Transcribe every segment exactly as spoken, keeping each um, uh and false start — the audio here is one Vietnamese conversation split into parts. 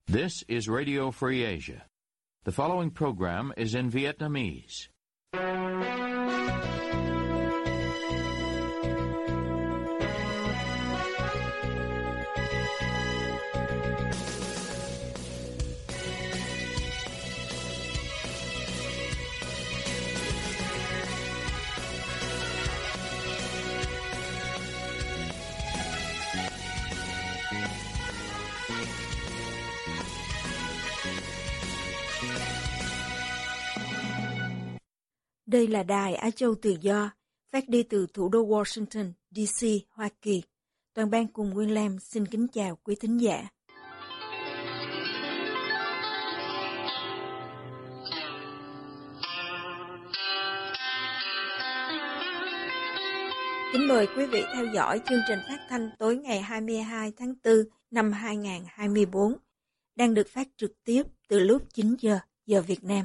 This is Radio Free Asia. The following program is in Vietnamese. Đây là Đài Á Châu Tự Do, phát đi từ thủ đô Washington, D C, Hoa Kỳ. Toàn ban cùng Nguyên Lam xin kính chào quý thính giả. Kính mời quý vị theo dõi chương trình phát thanh tối ngày hai mươi hai tháng tư năm hai nghìn không trăm hai mươi tư, đang được phát trực tiếp từ lúc chín giờ giờ Việt Nam.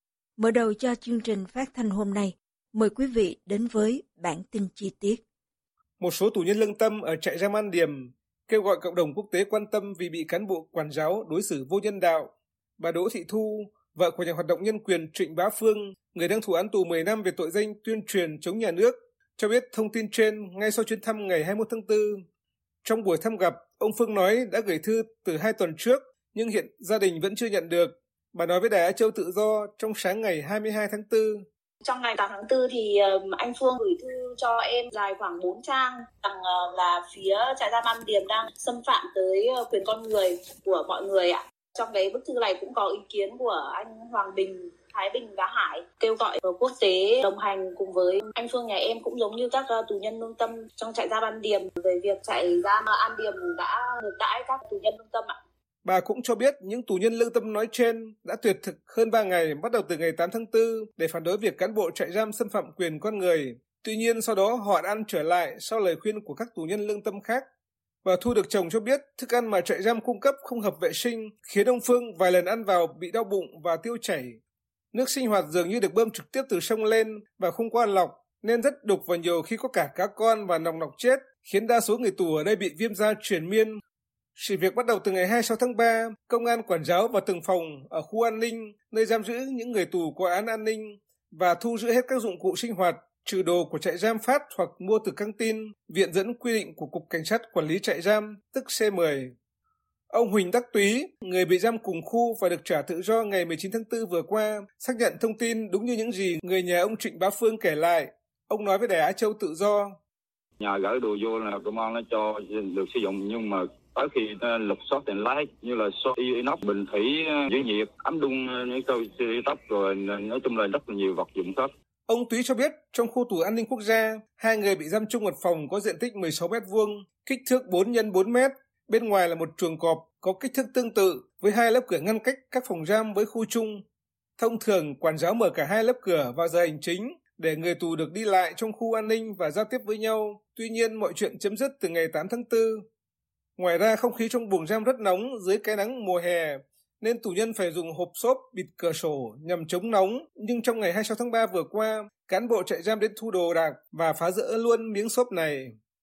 Mở đầu cho chương trình phát thanh hôm nay, mời quý vị đến với bản tin chi tiết. Một số tù nhân lương tâm ở trại giam An Điềm kêu gọi cộng đồng quốc tế quan tâm vì bị cán bộ quản giáo đối xử vô nhân đạo. Bà Đỗ Thị Thu, vợ của nhà hoạt động nhân quyền Trịnh Bá Phương, người đang thụ án tù mười năm về tội danh tuyên truyền chống nhà nước, cho biết thông tin trên ngay sau chuyến thăm ngày hai mươi mốt tháng tư. Trong buổi thăm gặp, ông Phương nói đã gửi thư từ hai tuần trước, nhưng hiện gia đình vẫn chưa nhận được. Bà nói với Đài Á Châu Tự Do trong sáng ngày hai mươi hai tháng tư. Trong ngày tám tháng tư thì anh Phương gửi thư cho em dài khoảng bốn trang rằng là phía trại giam An Điềm đang xâm phạm tới quyền con người của mọi người ạ. Trong cái bức thư này cũng có ý kiến của anh Hoàng Bình, Thái Bình và Hải kêu gọi quốc tế đồng hành cùng với anh Phương nhà em cũng giống như các tù nhân lương tâm trong trại giam An Điềm về việc trại giam An Điềm đã ngược đãi các tù nhân lương tâm ạ. Bà cũng cho biết những tù nhân lương tâm nói trên đã tuyệt thực hơn ba ngày bắt đầu từ ngày tám tháng tư để phản đối việc cán bộ trại giam xâm phạm quyền con người. Tuy nhiên sau đó họ ăn trở lại sau lời khuyên của các tù nhân lương tâm khác. Bà Thu được chồng cho biết thức ăn mà trại giam cung cấp không hợp vệ sinh, khiến ông Phương vài lần ăn vào bị đau bụng và tiêu chảy. Nước sinh hoạt dường như được bơm trực tiếp từ sông lên và không qua lọc, nên rất đục và nhiều khi có cả cá con và nòng nọc chết, khiến đa số người tù ở đây bị viêm da truyền miên. Sự việc bắt đầu từ ngày hai mươi sáu tháng ba, công an quản giáo vào từng phòng ở khu an ninh, nơi giam giữ những người tù có án an ninh, và thu giữ hết các dụng cụ sinh hoạt, trừ đồ của trại giam phát hoặc mua từ căng tin, viện dẫn quy định của Cục Cảnh sát Quản lý Trại giam, tức C mười. Ông Huỳnh Đắc Túy, người bị giam cùng khu và được trả tự do ngày mười chín tháng tư vừa qua, xác nhận thông tin đúng như những gì người nhà ông Trịnh Bá Phương kể lại. Ông nói với Đài Á Châu Tự Do. Nhà gửi đồ vô là công an nó cho được sử dụng, nhưng mà tới khi lục soát tiền lái như là xô inox, bình thủy, giữ nhiệt, ấm đun, những câu tóc, rồi nói chung là rất là nhiều vật dụng khác. Ông Túy cho biết trong khu tù an ninh quốc gia, hai người bị giam chung một phòng có diện tích mười sáu mét vuông, kích thước bốn nhân bốn mét. Bên ngoài là một chuồng cọp có kích thước tương tự với hai lớp cửa ngăn cách các phòng giam với khu chung. Thông thường, quản giáo mở cả hai lớp cửa vào giờ hành chính để người tù được đi lại trong khu an ninh và giao tiếp với nhau. Tuy nhiên, mọi chuyện chấm dứt từ ngày tám tháng tư. Ngoài ra, không khí trong buồng giam rất nóng dưới cái nắng mùa hè, nên tù nhân phải dùng hộp xốp bịt cửa sổ nhằm chống nóng. Nhưng trong ngày hai mươi sáu tháng ba vừa qua, cán bộ trại giam đến thu đồ đạc và phá rỡ luôn miếng xốp này.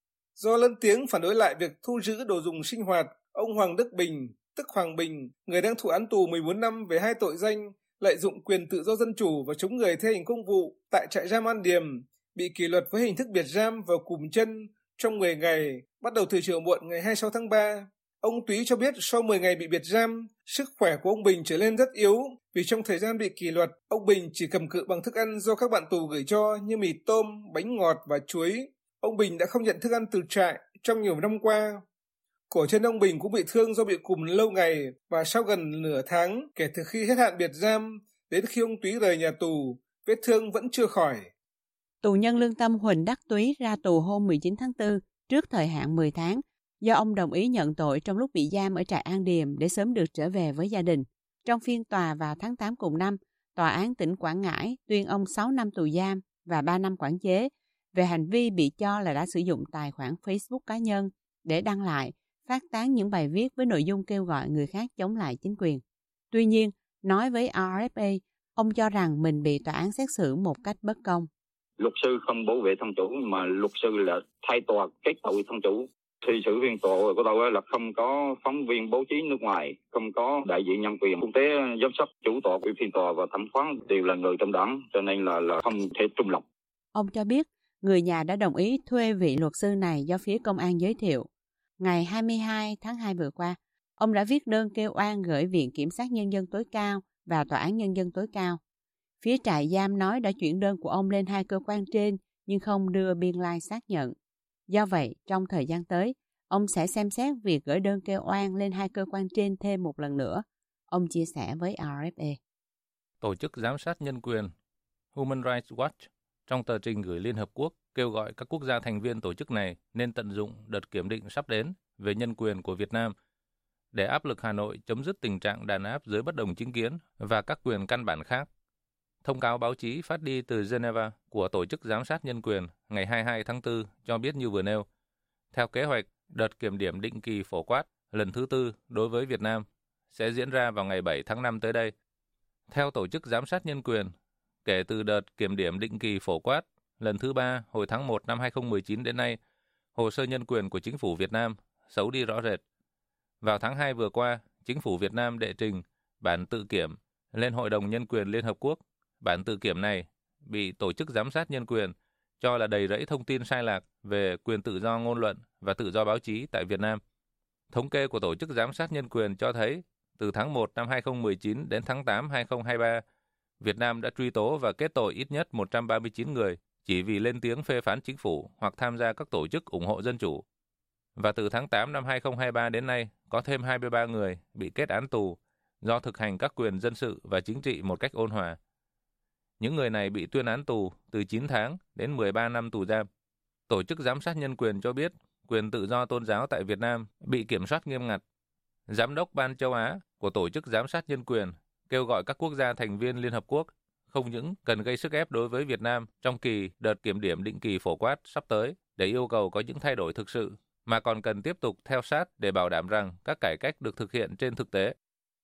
Do lớn tiếng phản đối lại việc thu giữ đồ dùng sinh hoạt, ông Hoàng Đức Bình, tức Hoàng Bình, người đang thụ án tù mười bốn năm về hai tội danh lợi dụng quyền tự do dân chủ và chống người thi hành công vụ tại trại giam An Điềm, bị kỷ luật với hình thức biệt giam vào cùm chân trong mười ngày, bắt đầu từ chiều muộn ngày hai mươi sáu tháng ba. Ông Túy cho biết sau mười ngày bị biệt giam, sức khỏe của ông Bình trở nên rất yếu vì trong thời gian bị kỷ luật, ông Bình chỉ cầm cự bằng thức ăn do các bạn tù gửi cho như mì tôm, bánh ngọt và chuối. Ông Bình đã không nhận thức ăn từ trại trong nhiều năm qua. Cổ chân ông Bình cũng bị thương do bị cùm lâu ngày, và sau gần nửa tháng kể từ khi hết hạn biệt giam đến khi ông Túy rời nhà tù, vết thương vẫn chưa khỏi. Tù nhân lương tâm Huỳnh Đắc Túy ra tù hôm mười chín tháng tư trước thời hạn mười tháng do ông đồng ý nhận tội trong lúc bị giam ở trại An Điềm để sớm được trở về với gia đình. Trong phiên tòa vào tháng tám cùng năm, Tòa án tỉnh Quảng Ngãi tuyên ông sáu năm tù giam và ba năm quản chế về hành vi bị cho là đã sử dụng tài khoản Facebook cá nhân để đăng lại, phát tán những bài viết với nội dung kêu gọi người khác chống lại chính quyền. Tuy nhiên, nói với R F A, ông cho rằng mình bị tòa án xét xử một cách bất công. Luật sư không bảo vệ thân chủ, mà luật sư là thay tòa kết tội thân chủ. Thì sự phiên tòa của tôi là không có phóng viên báo chí nước ngoài, không có đại diện nhân quyền quốc tế giám sát, chủ tọa của phiên tòa và thẩm phán đều là người trong đảng, cho nên là là không thể trung lập. Ông cho biết người nhà đã đồng ý thuê vị luật sư này do phía công an giới thiệu. Ngày hai mươi hai tháng hai vừa qua, ông đã viết đơn kêu oan gửi Viện Kiểm sát Nhân dân tối cao và Tòa án Nhân dân tối cao. Phía trại giam nói đã chuyển đơn của ông lên hai cơ quan trên nhưng không đưa biên lai xác nhận. Do vậy, trong thời gian tới, ông sẽ xem xét việc gửi đơn kêu oan lên hai cơ quan trên thêm một lần nữa. Ông chia sẻ với rờ ép a. Tổ chức giám sát nhân quyền Human Rights Watch trong tờ trình gửi Liên Hợp Quốc kêu gọi các quốc gia thành viên tổ chức này nên tận dụng đợt kiểm định sắp đến về nhân quyền của Việt Nam để áp lực Hà Nội chấm dứt tình trạng đàn áp dưới bất đồng chính kiến và các quyền căn bản khác. Thông cáo báo chí phát đi từ Geneva của Tổ chức Giám sát Nhân quyền ngày hai mươi hai tháng tư cho biết như vừa nêu. Theo kế hoạch, đợt kiểm điểm định kỳ phổ quát lần thứ tư đối với Việt Nam sẽ diễn ra vào ngày bảy tháng năm tới đây. Theo Tổ chức Giám sát Nhân quyền, kể từ đợt kiểm điểm định kỳ phổ quát lần thứ ba hồi tháng một năm hai không một chín đến nay, hồ sơ nhân quyền của chính phủ Việt Nam xấu đi rõ rệt. Vào tháng hai vừa qua, chính phủ Việt Nam đệ trình bản tự kiểm lên Hội đồng Nhân quyền Liên Hợp Quốc. Bản tự kiểm này bị Tổ chức Giám sát Nhân quyền cho là đầy rẫy thông tin sai lạc về quyền tự do ngôn luận và tự do báo chí tại Việt Nam. Thống kê của Tổ chức Giám sát Nhân quyền cho thấy, từ tháng một năm hai không một chín đến tháng tám năm hai không hai ba, Việt Nam đã truy tố và kết tội ít nhất một trăm ba mươi chín người chỉ vì lên tiếng phê phán chính phủ hoặc tham gia các tổ chức ủng hộ dân chủ. Và từ tháng tám năm hai không hai ba đến nay, có thêm hai mươi ba người bị kết án tù do thực hành các quyền dân sự và chính trị một cách ôn hòa. Những người này bị tuyên án tù từ chín tháng đến mười ba năm tù giam. Tổ chức Giám sát Nhân quyền cho biết quyền tự do tôn giáo tại Việt Nam bị kiểm soát nghiêm ngặt. Giám đốc Ban châu Á của Tổ chức Giám sát Nhân quyền kêu gọi các quốc gia thành viên Liên Hợp Quốc không những cần gây sức ép đối với Việt Nam trong kỳ đợt kiểm điểm định kỳ phổ quát sắp tới để yêu cầu có những thay đổi thực sự, mà còn cần tiếp tục theo sát để bảo đảm rằng các cải cách được thực hiện trên thực tế.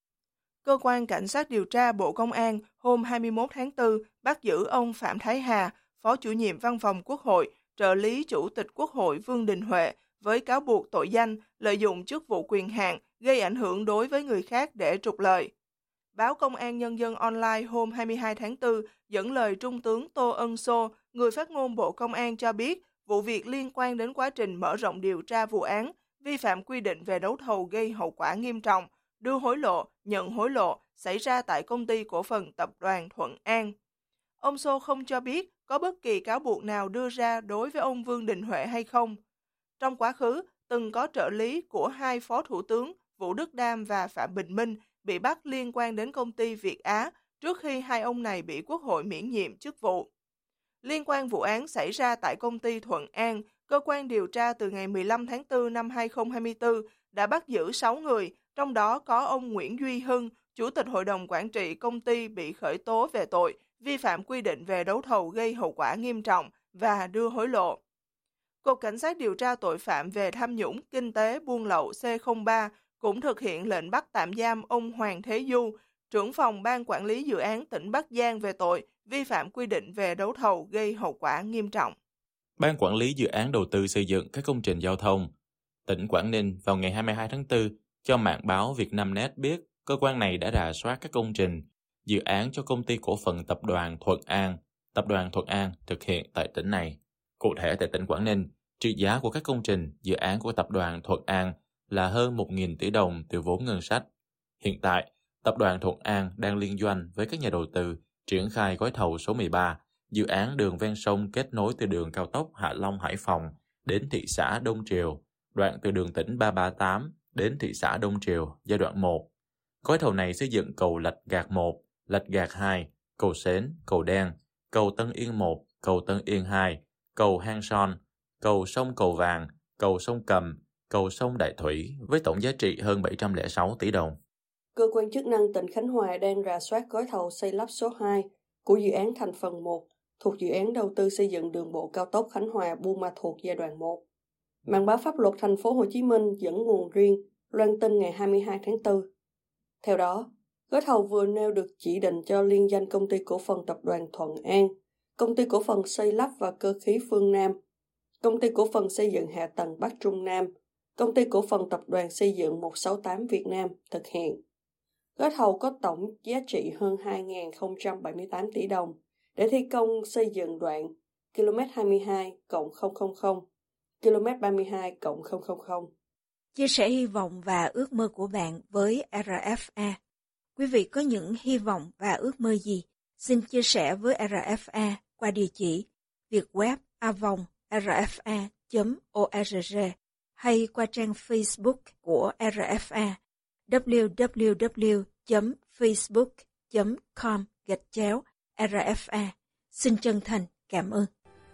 Cơ quan Cảnh sát điều tra Bộ Công an hôm hai mươi mốt tháng tư bắt giữ ông Phạm Thái Hà, Phó chủ nhiệm Văn phòng Quốc hội, trợ lý Chủ tịch Quốc hội Vương Đình Huệ với cáo buộc tội danh lợi dụng chức vụ quyền hạn gây ảnh hưởng đối với người khác để trục lợi. Báo Công an Nhân dân Online hôm hai mươi hai tháng tư dẫn lời Trung tướng Tô Ân Sô, người phát ngôn Bộ Công an cho biết vụ việc liên quan đến quá trình mở rộng điều tra vụ án vi phạm quy định về đấu thầu gây hậu quả nghiêm trọng, đưa hối lộ, nhận hối lộ xảy ra tại Công ty Cổ phần Tập đoàn Thuận An. Ông Sô không cho biết có bất kỳ cáo buộc nào đưa ra đối với ông Vương Đình Huệ hay không. Trong quá khứ, từng có trợ lý của hai phó thủ tướng Vũ Đức Đam và Phạm Bình Minh bị bắt liên quan đến công ty Việt Á trước khi hai ông này bị Quốc hội miễn nhiệm chức vụ. Liên quan vụ án xảy ra tại công ty Thuận An, cơ quan điều tra từ ngày mười lăm tháng tư năm hai không hai tư đã bắt giữ sáu người, trong đó có ông Nguyễn Duy Hưng, Chủ tịch Hội đồng Quản trị công ty bị khởi tố về tội vi phạm quy định về đấu thầu gây hậu quả nghiêm trọng và đưa hối lộ. Cục Cảnh sát điều tra tội phạm về tham nhũng kinh tế buôn lậu C không ba cũng thực hiện lệnh bắt tạm giam ông Hoàng Thế Du, trưởng phòng Ban Quản lý Dự án tỉnh Bắc Giang về tội vi phạm quy định về đấu thầu gây hậu quả nghiêm trọng. Ban Quản lý Dự án Đầu tư xây dựng các công trình giao thông tỉnh Quảng Ninh vào ngày hai mươi hai tháng tư cho mạng báo Vietnamnet biết cơ quan này đã rà soát các công trình, dự án cho Công ty Cổ phần Tập đoàn Thuận An, Tập đoàn Thuận An thực hiện tại tỉnh này. Cụ thể tại tỉnh Quảng Ninh, trị giá của các công trình, dự án của Tập đoàn Thuận An là hơn một nghìn tỷ đồng từ vốn ngân sách. Hiện tại, Tập đoàn Thuận An đang liên doanh với các nhà đầu tư triển khai gói thầu số mười ba, dự án đường ven sông kết nối từ đường cao tốc Hạ Long - Hải Phòng đến thị xã Đông Triều, đoạn từ đường tỉnh ba ba tám đến thị xã Đông Triều giai đoạn một. Gói thầu này xây dựng cầu Lạch Gạc một, Lạch Gạc hai, cầu Xến, cầu Đen, cầu Tân Yên một, cầu Tân Yên hai, cầu Hang Son, cầu sông Cầu Vàng, cầu sông Cầm, cầu sông Đại Thủy với tổng giá trị hơn bảy trăm lẻ sáu tỷ đồng. Cơ quan chức năng tỉnh Khánh Hòa đang rà soát gói thầu xây lắp số hai của dự án thành phần một thuộc dự án đầu tư xây dựng đường bộ cao tốc Khánh Hòa - Buôn Ma Thuột giai đoạn một. Mạng báo Pháp luật Thành phố Hồ Chí Minh dẫn nguồn riêng loan tin ngày hai mươi hai tháng tư. Theo đó, gói thầu vừa nêu được chỉ định cho liên danh Công ty Cổ phần Tập đoàn Thuận An, Công ty Cổ phần Xây lắp và Cơ khí Phương Nam, Công ty Cổ phần Xây dựng Hạ tầng Bắc Trung Nam, Công ty cổ phần tập đoàn xây dựng một sáu tám Việt Nam thực hiện. Gói thầu có tổng giá trị hơn hai nghìn không trăm bảy mươi tám tỷ đồng để thi công xây dựng đoạn ki lô mét hai mươi hai cộng không không không, ki lô mét ba mươi hai cộng không không không. Chia sẻ hy vọng và ước mơ của bạn với rờ ép a. Quý vị có những hy vọng và ước mơ gì? Xin chia sẻ với rờ ép a qua địa chỉ vietweb a vòng rfa chấm org hay qua trang Facebook của rờ ép a w w w chấm facebook chấm com gạch chéo rờ ép a. Xin chân thành cảm ơn.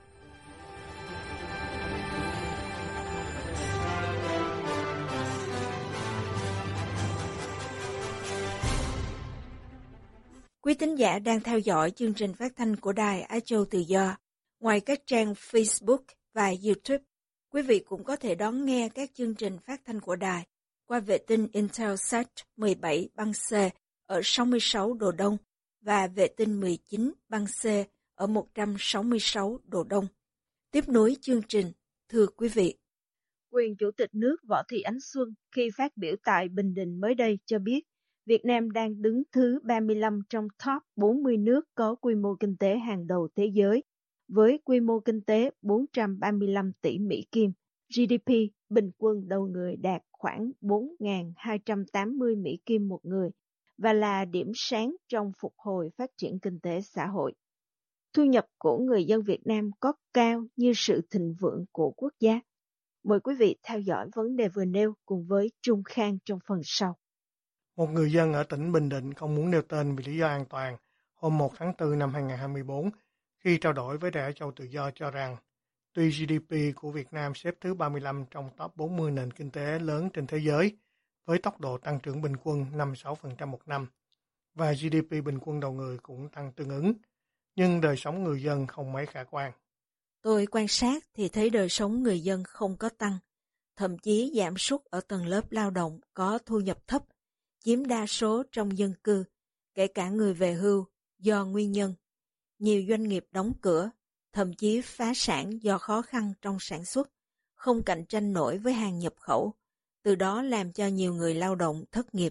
Quý tín giả đang theo dõi chương trình phát thanh của Đài Á Châu Tự Do. Ngoài các trang Facebook và YouTube, quý vị cũng có thể đón nghe các chương trình phát thanh của đài qua vệ tinh Intelsat mười bảy băng C ở sáu mươi sáu độ Đông và vệ tinh mười chín băng C ở một trăm sáu mươi sáu độ Đông. Tiếp nối chương trình, thưa quý vị. Quyền Chủ tịch nước Võ Thị Ánh Xuân khi phát biểu tại Bình Định mới đây cho biết, Việt Nam đang đứng thứ ba mươi lăm trong top bốn mươi nước có quy mô kinh tế hàng đầu thế giới, với quy mô kinh tế bốn trăm ba mươi lăm tỷ Mỹ Kim, giê đê pê bình quân đầu người đạt khoảng bốn nghìn hai trăm tám mươi Mỹ Kim một người và là điểm sáng trong phục hồi phát triển kinh tế xã hội. Thu nhập của người dân Việt Nam có cao như sự thịnh vượng của quốc gia? Mời quý vị theo dõi vấn đề vừa nêu cùng với Trung Khang trong phần sau. Một người dân ở tỉnh Bình Định không muốn nêu tên vì lý do an toàn, hôm một tháng tư năm hai nghìn không trăm hai mươi bốn, khi trao đổi với Đài Á Châu Tự Do cho rằng, tuy giê đê pê của Việt Nam xếp thứ ba mươi lăm trong top bốn mươi nền kinh tế lớn trên thế giới, với tốc độ tăng trưởng bình quân năm mươi sáu phần trăm một năm, và giê đê pê bình quân đầu người cũng tăng tương ứng, nhưng đời sống người dân không mấy khả quan. Tôi quan sát thì thấy đời sống người dân không có tăng, thậm chí giảm sút ở tầng lớp lao động có thu nhập thấp, chiếm đa số trong dân cư, kể cả người về hưu, do nguyên nhân. Nhiều doanh nghiệp đóng cửa, thậm chí phá sản do khó khăn trong sản xuất, không cạnh tranh nổi với hàng nhập khẩu, từ đó làm cho nhiều người lao động thất nghiệp.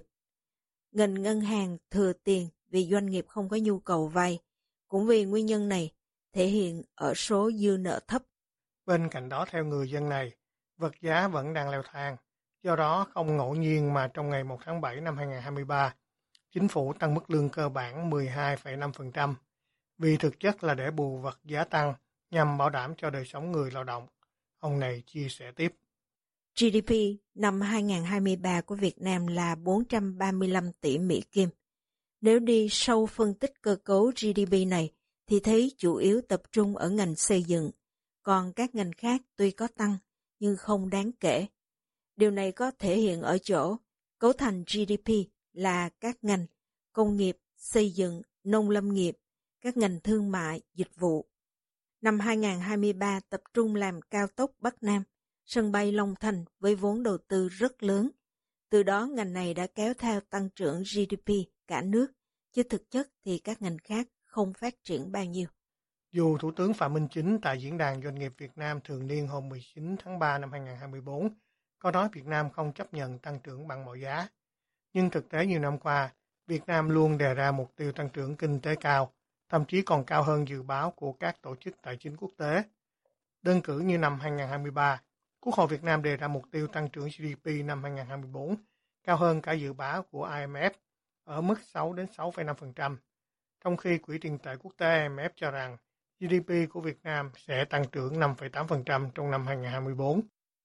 Ngành ngân hàng thừa tiền vì doanh nghiệp không có nhu cầu vay, cũng vì nguyên nhân này thể hiện ở số dư nợ thấp. Bên cạnh đó, theo người dân này, vật giá vẫn đang leo thang. Do đó, không ngẫu nhiên mà trong ngày một tháng bảy năm hai nghìn không trăm hai mươi ba, chính phủ tăng mức lương cơ bản mười hai phẩy năm phần trăm, vì thực chất là để bù vật giá tăng nhằm bảo đảm cho đời sống người lao động. Ông này chia sẻ tiếp. giê đê pê năm hai nghìn không trăm hai mươi ba của Việt Nam là bốn trăm ba mươi lăm tỷ Mỹ Kim. Nếu đi sâu phân tích cơ cấu giê đê pê này, thì thấy chủ yếu tập trung ở ngành xây dựng, còn các ngành khác tuy có tăng nhưng không đáng kể. Điều này có thể hiện ở chỗ cấu thành giê đê pê là các ngành công nghiệp, xây dựng, nông lâm nghiệp, các ngành thương mại, dịch vụ. Năm hai nghìn không trăm hai mươi ba tập trung làm cao tốc Bắc Nam, sân bay Long Thành với vốn đầu tư rất lớn. Từ đó ngành này đã kéo theo tăng trưởng giê đê pê cả nước, chứ thực chất thì các ngành khác không phát triển bao nhiêu. Dù Thủ tướng Phạm Minh Chính tại Diễn đàn Doanh nghiệp Việt Nam thường niên hôm mười chín tháng ba năm hai nghìn không trăm hai mươi bốn có nói Việt Nam không chấp nhận tăng trưởng bằng mọi giá, nhưng thực tế nhiều năm qua, Việt Nam luôn đề ra mục tiêu tăng trưởng kinh tế cao, thậm chí còn cao hơn dự báo của các tổ chức tài chính quốc tế. Đơn cử như năm hai nghìn không trăm hai mươi ba, Quốc hội Việt Nam đề ra mục tiêu tăng trưởng giê đê pê năm hai nghìn không trăm hai mươi bốn cao hơn cả dự báo của i em ép ở mức sáu đến sáu phẩy năm phần trăm, trong khi Quỹ tiền tệ quốc tế i em ép cho rằng giê đê pê của Việt Nam sẽ tăng trưởng năm phẩy tám phần trăm trong năm hai nghìn không trăm hai mươi bốn.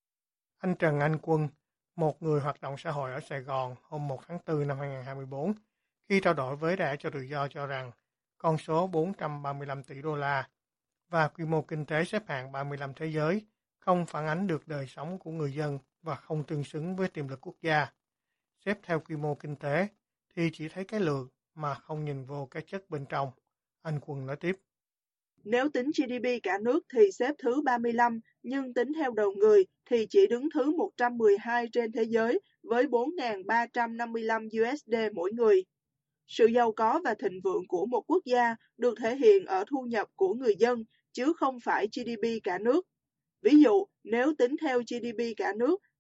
Anh Trần Anh Quân, một người hoạt động xã hội ở Sài Gòn hôm một tháng tư năm hai nghìn không trăm hai mươi bốn, khi trao đổi với Đài Á Châu Tự Do cho rằng con số bốn trăm ba mươi lăm tỷ đô la và quy mô kinh tế xếp hạng ba mươi lăm thế giới không phản ánh được đời sống của người dân và không tương xứng với tiềm lực quốc gia. Xếp theo quy mô kinh tế thì chỉ thấy cái lượng mà không nhìn vô cái chất bên trong. Anh Quân nói tiếp. Nếu tính giê đê pê cả nước thì xếp thứ ba mươi lăm, nhưng tính theo đầu người thì chỉ đứng thứ một trăm mười hai trên thế giới với bốn nghìn ba trăm năm mươi lăm đô la mỗi người. Sự giàu có và thịnh vượng của một quốc gia được thể hiện ở thu nhập của người dân, chứ không phải giê đê pê cả nước. Ví dụ, nếu tính theo giê đê pê cả nước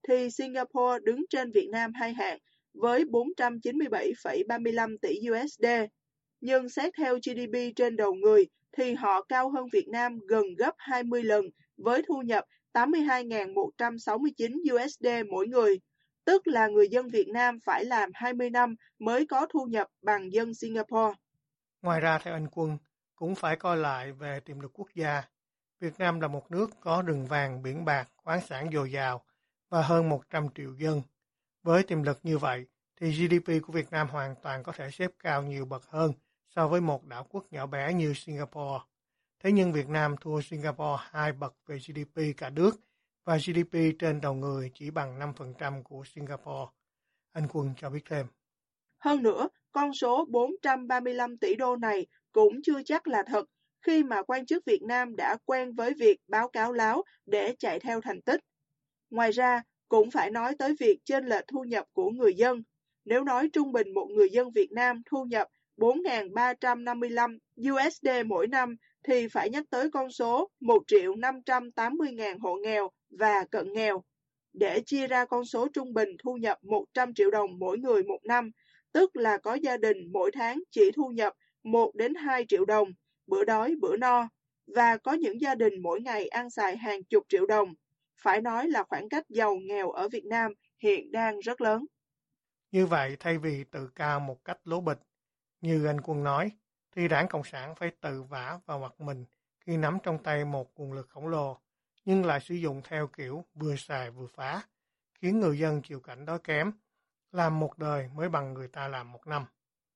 thì Singapore đứng trên Việt Nam hai hạng với bốn trăm chín mươi bảy phẩy ba mươi lăm tỷ đô la. Nhưng xét theo giê đê pê trên đầu người thì họ cao hơn Việt Nam gần gấp hai mươi lần với thu nhập tám mươi hai nghìn một trăm sáu mươi chín đô la mỗi người, tức là người dân Việt Nam phải làm hai mươi năm mới có thu nhập bằng dân Singapore. Ngoài ra, theo anh Quân, cũng phải coi lại về tiềm lực quốc gia. Việt Nam là một nước có rừng vàng, biển bạc, khoáng sản dồi dào và hơn một trăm triệu dân. Với tiềm lực như vậy, thì giê đê pê của Việt Nam hoàn toàn có thể xếp cao nhiều bậc hơn so với một đảo quốc nhỏ bé như Singapore. Thế nhưng Việt Nam thua Singapore hai bậc về giê đê pê cả nước và giê đê pê trên đầu người chỉ bằng năm phần trăm của Singapore. Anh Quân cho biết thêm. Hơn nữa, con số bốn trăm ba mươi lăm tỷ đô này cũng chưa chắc là thật khi mà quan chức Việt Nam đã quen với việc báo cáo láo để chạy theo thành tích. Ngoài ra, cũng phải nói tới việc chênh lệch thu nhập của người dân. Nếu nói trung bình một người dân Việt Nam thu nhập bốn nghìn ba trăm năm mươi lăm đô la mỗi năm thì phải nhắc tới con số một triệu năm trăm tám mươi nghìn hộ nghèo và cận nghèo. Để chia ra con số trung bình thu nhập một trăm triệu đồng mỗi người một năm, tức là có gia đình mỗi tháng chỉ thu nhập một đến hai triệu đồng, bữa đói bữa no, và có những gia đình mỗi ngày ăn xài hàng chục triệu đồng. Phải nói là khoảng cách giàu nghèo ở Việt Nam hiện đang rất lớn. Như vậy, thay vì tự cao một cách lố bịch, như anh Quân nói, thì Đảng Cộng sản phải tự vả vào mặt mình khi nắm trong tay một nguồn lực khổng lồ, nhưng lại sử dụng theo kiểu vừa xài vừa phá, khiến người dân chịu cảnh đói kém, làm một đời mới bằng người ta làm một năm.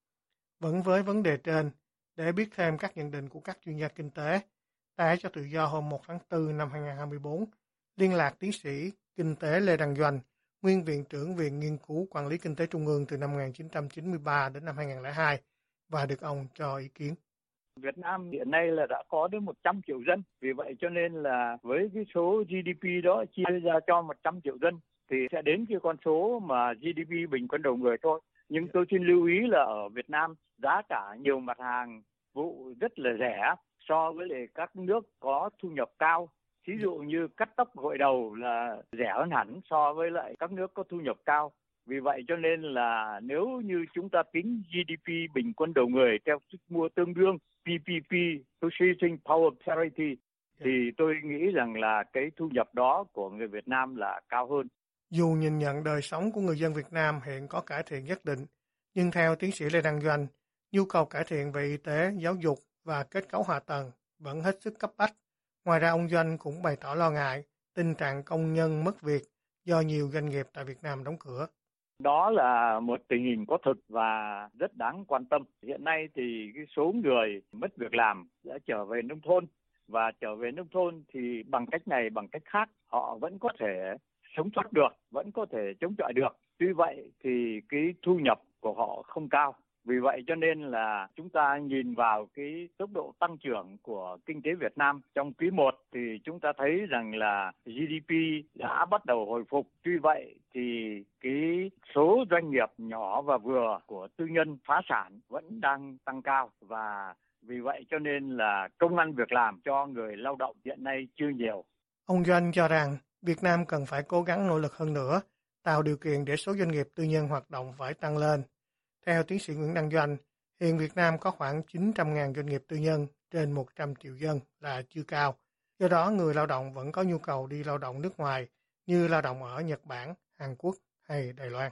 Vẫn với vấn đề trên, để biết thêm các nhận định của các chuyên gia kinh tế, Đài cho Tự do hôm một tháng tư năm hai nghìn không trăm hai mươi tư liên lạc tiến sĩ kinh tế Lê Đăng Doanh, nguyên viện trưởng Viện Nghiên cứu Quản lý Kinh tế Trung ương từ năm một nghìn chín trăm chín mươi ba đến năm hai nghìn không trăm lẻ hai, và được ông cho ý kiến. Việt Nam hiện nay là đã có đến một trăm triệu dân, vì vậy cho nên là với cái số giê đê pê đó chia ra cho một trăm triệu dân thì sẽ đến cái con số mà giê đê pê bình quân đầu người thôi. Nhưng tôi xin lưu ý là ở Việt Nam giá cả nhiều mặt hàng vụ rất là rẻ so với lại các nước có thu nhập cao. Ví dụ như cắt tóc gội đầu là rẻ hơn hẳn so với lại các nước có thu nhập cao. Vì vậy cho nên là nếu như chúng ta tính giê đê pê bình quân đầu người theo sức mua tương đương pê pê pê, Purchasing Power Parity, thì tôi nghĩ rằng là cái thu nhập đó của người Việt Nam là cao hơn. Dù nhìn nhận đời sống của người dân Việt Nam hiện có cải thiện nhất định, nhưng theo tiến sĩ Lê Đăng Doanh, nhu cầu cải thiện về y tế, giáo dục và kết cấu hạ tầng vẫn hết sức cấp bách. Ngoài ra, ông Doanh cũng bày tỏ lo ngại tình trạng công nhân mất việc do nhiều doanh nghiệp tại Việt Nam đóng cửa. Đó là một tình hình có thực và rất đáng quan tâm. Hiện nay thì cái số người mất việc làm đã trở về nông thôn, và trở về nông thôn thì bằng cách này bằng cách khác họ vẫn có thể sống sót được, vẫn có thể chống chọi được. Tuy vậy thì cái thu nhập của họ không cao. Vì vậy cho nên là chúng ta nhìn vào cái tốc độ tăng trưởng của kinh tế Việt Nam trong quý một thì chúng ta thấy rằng là giê đê pê đã bắt đầu hồi phục. Tuy vậy thì cái số doanh nghiệp nhỏ và vừa của tư nhân phá sản vẫn đang tăng cao, và vì vậy cho nên là công ăn việc làm cho người lao động hiện nay chưa nhiều. Ông Doanh cho rằng Việt Nam cần phải cố gắng nỗ lực hơn nữa, tạo điều kiện để số doanh nghiệp tư nhân hoạt động phải tăng lên. Theo tiến sĩ Nguyễn Đăng Doanh, hiện Việt Nam có khoảng chín trăm nghìn doanh nghiệp tư nhân trên một trăm triệu dân là chưa cao. Do đó, người lao động vẫn có nhu cầu đi lao động nước ngoài như lao động ở Nhật Bản, Hàn Quốc hay Đài Loan.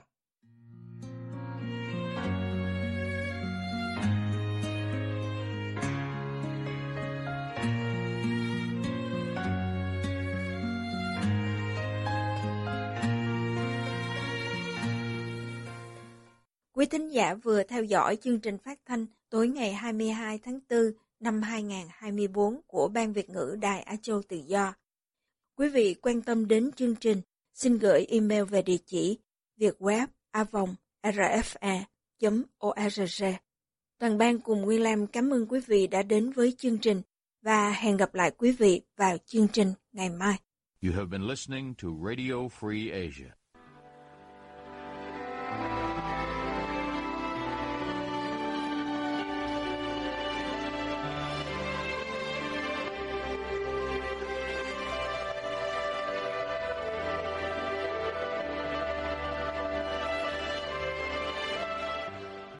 Quý thính giả vừa theo dõi chương trình phát thanh tối ngày hai mươi hai tháng tư năm hai nghìn không trăm hai mươi tư của Ban Việt ngữ Đài Á Châu Tự Do. Quý vị quan tâm đến chương trình, xin gửi email về địa chỉ vietweb a vòng r f a chấm org. Toàn ban cùng Nguyên Lam cảm ơn quý vị đã đến với chương trình và hẹn gặp lại quý vị vào chương trình ngày mai. You have been listening to Radio Free Asia.